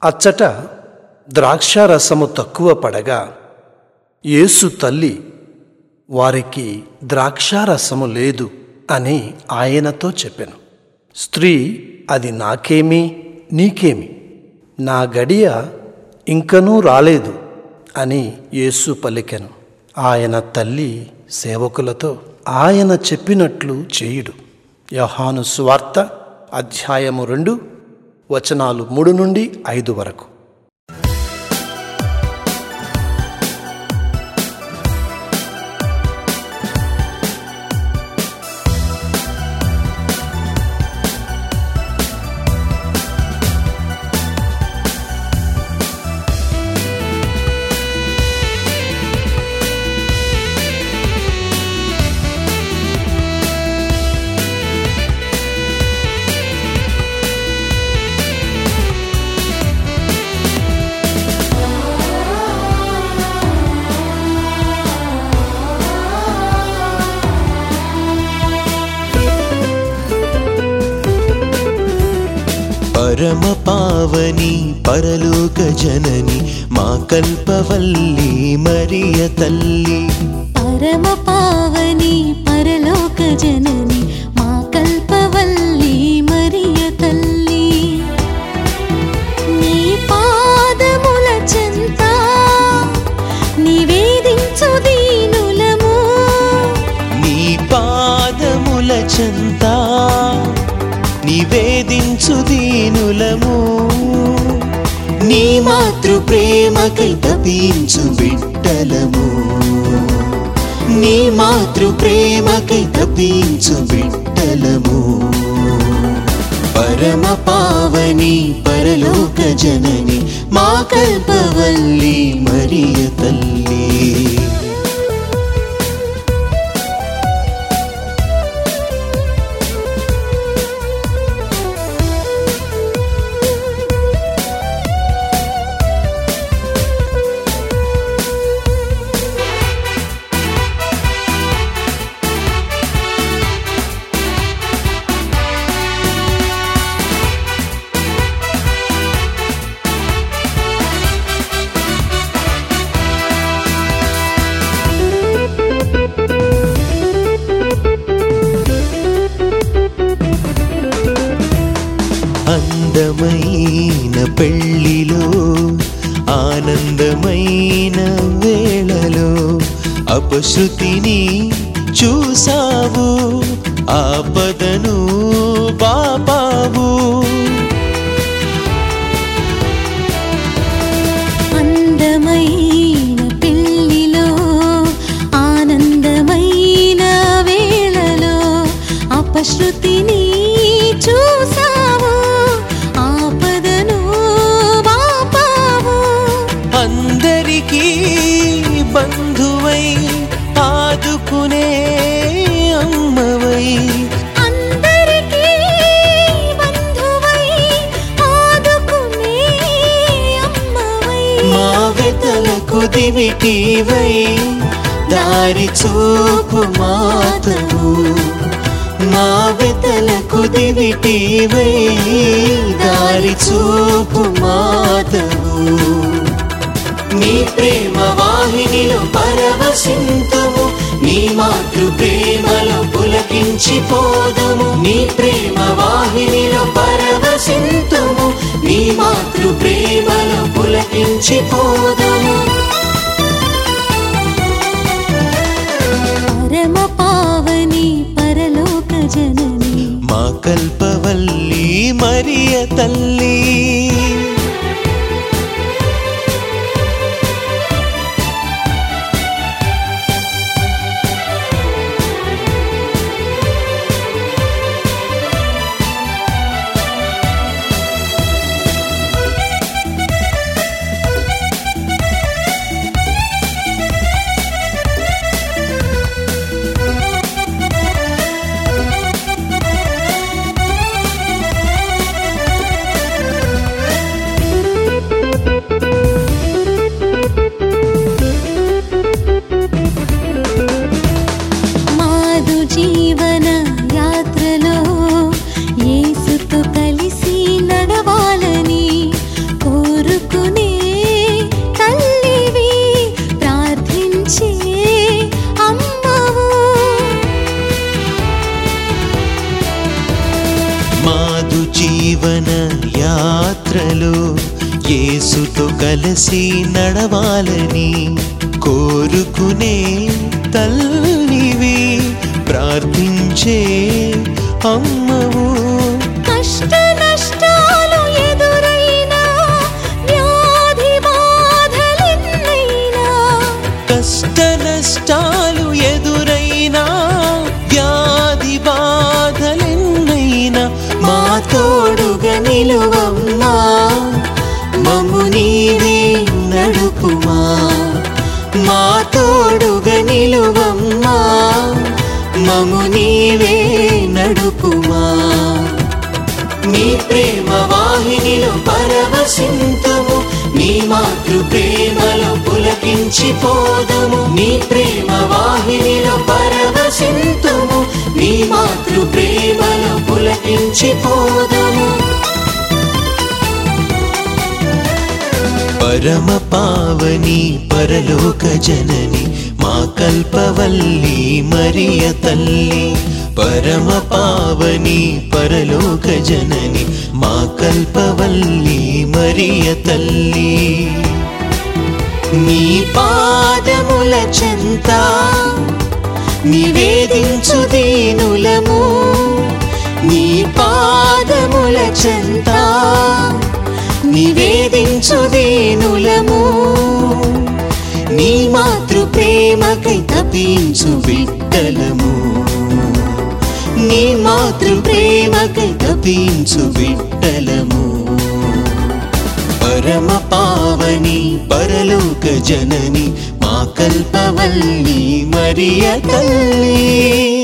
అచ్చట ద్రాక్షారసము తక్కువ పడగా యేసు తల్లి వారికి ద్రాక్షారసము లేదు అని ఆయనతో చెప్పెను. స్త్రీ, అది నాకేమి, నీకేమి, నా గడియ ఇంకనూ రాలేదు అని యేసు పలికెను. ఆయన తల్లి సేవకులతో, ఆయన చెప్పినట్లు చేయుడు. యోహాను సువార్త అధ్యాయము 2 వచనాలు 3 నుండి 5 వరకు. పరమ పావని పరలోక జనని మా కల్పవల్లి మరియ తల్లి. పరమ పావని పరలోక జనని మా కల్పవల్లి మరియ తల్లి. నీ పాదముల చెంత నివేదించు దీనులము, నీ పాదముల చెంత నివేదించు దీనులము. నీ మాతృ ప్రేమకై తపించు బిడ్డలము, నీ మాతృ ప్రేమకై తపించు బిడ్డలము. పరమ పావని పరలోక జనని మా కల్పవల్లి మరియ తల్లి. అందమైన పెళ్లిలో ఆనందమైన వేళలో అపశృతిని చూసావు, ఆపదను బాపావు. అందమైన పెళ్లిలో ఆనందమైన వేళలో అపశృతిని చూసావు, ఆపదను బాపావు. అందరికీ బంధువై ఆదుకునే అమ్మవై, అందరికీ బంధువై ఆదుకునే అమ్మవై. మా వెతలకు దివిటీవై దారి చూపు మాతవు, మా వెతలకు దివిటీవై దారి చూపు మాతవు. నీ ప్రేమ వాహినిలో పరవశింతుము, నీ మాతృ ప్రేమలో పులకించిపోదుము. నీ ప్రేమ వాహినిలో పరవశింతుము, నీ మాతృ ప్రేమలో పులకించిపోదుము. పరమ పావని పరలోక జనని మా కల్పవల్లి మరియ తల్లి. ఆదుకునే తల్లివి, ప్రార్థించే అమ్మవు. మాదు జీవన యాత్రలో యేసుతో కలిసి నడవాలని కోరుకునే తల్లివి, ప్రార్థించే అమ్మవు. కష్ట నష్టాలు ఎదురైనా, వ్యాధి బాధలెన్నైనా, కష్ట నష్టాలు ఎదురైనా, వ్యాధి బాధలెన్నైనా మా తోడుగా నిలువమ్మా, మమ్ము నీవే నడుపుమా. మా తోడుగా నిలువమ్మా, మమ్ము నీవే నడుపుమా. నీ ప్రేమ వాహినిలో పరవశింతుము, నీ మాతృ ప్రేమలో పులకించిపోదుము. నీ ప్రేమ వాహినిలో పరవశింతుము, నీ మాతృ ప్రేమలో పులకించిపోదుము. పరమ పావని పరలోక జనని మా కల్పవల్లి మరియ తల్లి. పరమ పావని పరలోక జనని మా కల్పవల్లి మరియ తల్లి. నీ పాదముల చెంత నివేదించు దీనులము, నీ పాదముల చెంత నివేదించు దీనులము. నీ మాతృ ప్రేమకై తపించు బిడ్డలము, నీ మాతృ ప్రేమకై తపించు బిడ్డలము. పరమ పావని పరలోక జనని మా కల్పవల్లి మరియ తల్లి.